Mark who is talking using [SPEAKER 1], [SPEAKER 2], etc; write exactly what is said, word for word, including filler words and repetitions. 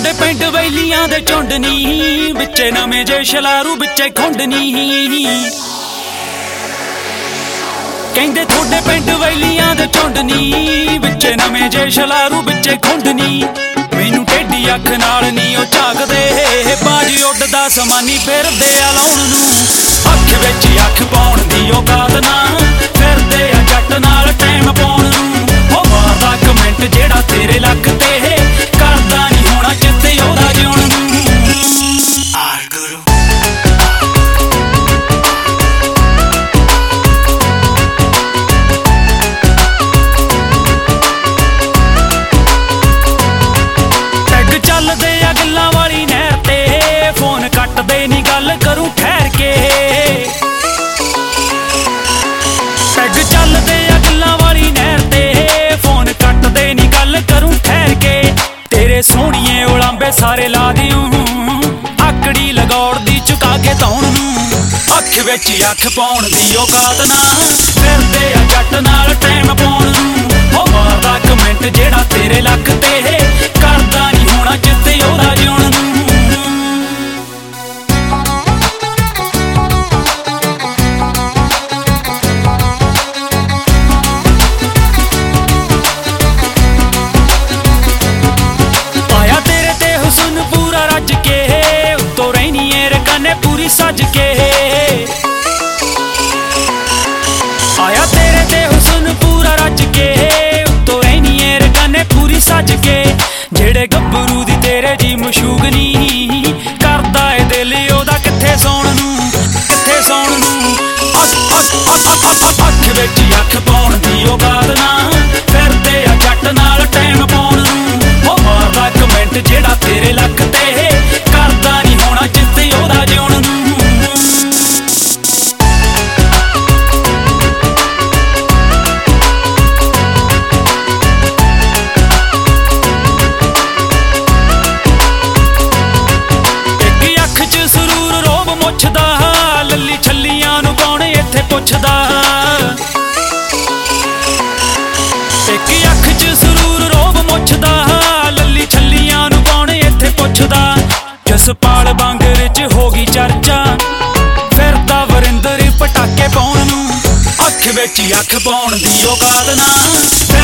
[SPEAKER 1] थोड़े पिंड वैलियां दे झुंड नी, बिच्चे नवें जे छलारू बिच्चे खुंड नी। कहंदे थोड़े पिंड वैलियां दे झुंड नी, बिच्चे नवें जे छलारू बिच्चे खुंड नी। मैनू टेढ़ी अख नाल नी ओ झाकदे, बाजी उड्डदा समानी फिरदे आ लाउण नूं। अख विच अख पाउण दी औकात ना, फिरदे आ जट नाल टाइम पाउण नूं। ओ मारदा कमेंट जेड़ा तेरे लक ते, करदा नी होना चित्ते ओहदा जिउण नूं। चलदे आ गल्लां वाली नहर ते, फोन कटदे नी गल करूं ठहर के। पैग चलदे आ गल्लां वाली नहर ते, फोन कटदे नी गल करूं ठहर के। तेरे सोहणिए उलांबे सारे ला दिऊं, आकड़ी लगौड़ दी चुका के धौण नूं। अख विच अख पाउण दी औकात ना, फिरदे आ जट नाल टाइम पाउण नूं। ओ मारदा कमेंट जेड़ा तेरे लक ते, करदा नी होना चित्ते ओहदा जिउण नूं। आया तेरे ते हुस्न पूरा रज के, उत्तों रहनी ए रकाने पूरी सज के। आया तेरे ते हुस्न पूरा रज के, उत्तों रहनी ए रकाने पूरी सज के। जेड़े गब्बरू दी तेरे जी मशूक नी, करदा ए दिल ओहदा कित्थे सौण नूं, कित्थे सौण नूं। अख विच अख पाउण दी औकात ना, फिरदे आ जट नाल टाइम पाउण नूं। ओ मारदा कमेंट जेड़ा तेरे लक ते, करदा नी होना चित्ते ओहदा जिउण नूं। पुछदा लल्ली छल्लियां नूं कौन इत्थे पुछदा। इक अख च सरूर रोब मुछदा, लल्ली छल्लियां नूं कौन इत्थे पुछदा। जसपाल बांगर च हो गई चर्चा, फिरदा वरिंदर पटाके पाउण नूं। अख विच अख पाउण दी औकात ना,